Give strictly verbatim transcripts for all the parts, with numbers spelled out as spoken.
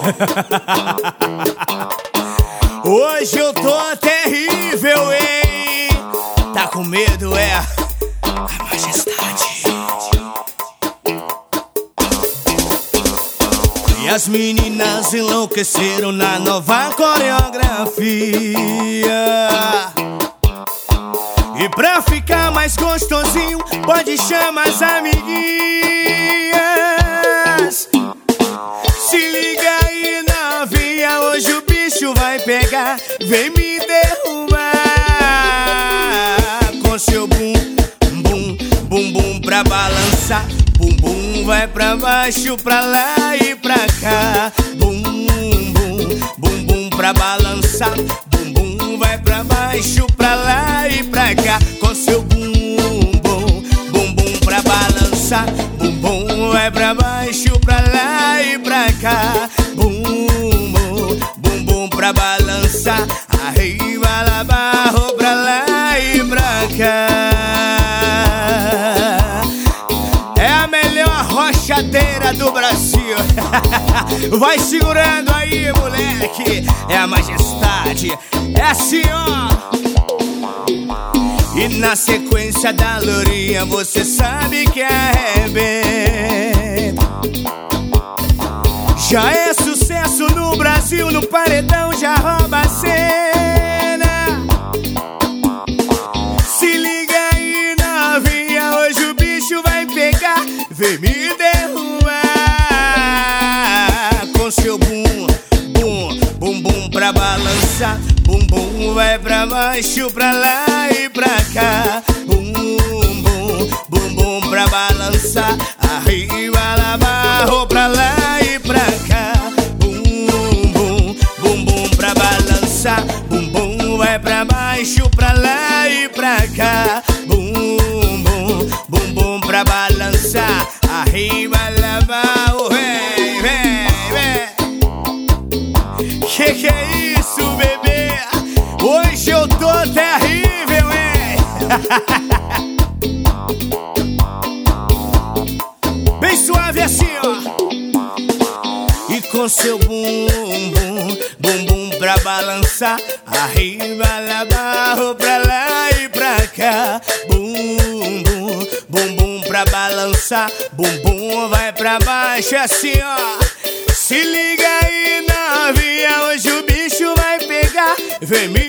Hoje eu tô terrível, hein? Tá com medo, é? A majestade. E as meninas enlouqueceram na nova coreografia. E pra ficar mais gostosinho, pode chamar as amiguinhas. Se liga aí, novinha, hoje o bicho vai pegar. Vem me derrubar com seu bum, bum, bum, bum pra balançar. Bum, bum, vai pra baixo, pra lá e pra cá. Bum, bum, bum, bum pra balançar. Bum, bum, vai pra baixo, pra lá e pra cá. Com seu bum, bum, bum, bum pra balançar. Bum, bum, vai pra baixo, pra lá e pra cá. Bum, bum, bum, bum pra balançar. Arriba, lá, barro, pra lá e pra cá. É a melhor rochadeira do Brasil. Vai segurando aí, moleque. É a majestade. É assim, ó. E na sequência da lourinha, você sabe que arrebenta. Já é sucesso no Brasil, no paredão já rouba a cena. Se liga aí, novinha, hoje o bicho vai pegar. Vem me derrubar com seu bum, bum, bum, bum pra balançar. Bum, bum, vai pra baixo, pra lá e pra cá. Bum, bum, bum, bum pra balançar. Arriba, lá, barro, pra lá e pra cá. Bum, bum, bum, bum pra balançar. Bum, bum, vai pra baixo, pra lá e pra cá. Bum, bum, bum, bum pra balançar. Arriba, lá, barro, vem, vem, vem. Que que é isso, bebê? Hoje eu tô terrível, hein? Bem suave assim, ó. E com seu bum, bum, bum, bum pra balançar. Arriba, lá, barro, pra lá e pra cá. Bum, bum, bum, bum pra balançar. Bum, bum, vai pra baixo assim, ó. Se liga aí, novinha, hoje o bicho vai pegar. Vem me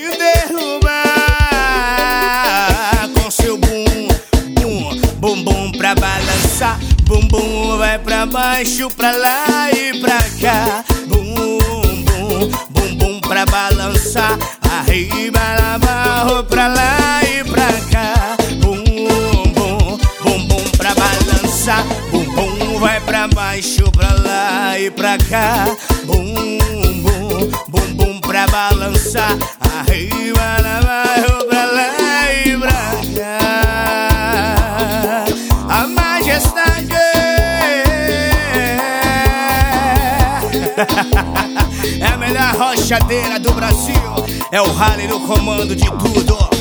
derrubar com seu bum, bum, bum, bum pra balançar. Bum, bum, vai pra baixo, pra lá e pra cá. Bum, bum, bum, bum pra balançar. Arriba, lá, barro, pra lá e pra cá. Bum, bum, bum, bum pra balançar. Bum, bum, vai pra baixo, pra lá e pra cá. Bum, bum, bum, bum pra balançar. Arriba, lá, barro, pra lá e pra cá. A majestade. É a melhor rochadeira do Brasil. É o rally no comando de tudo.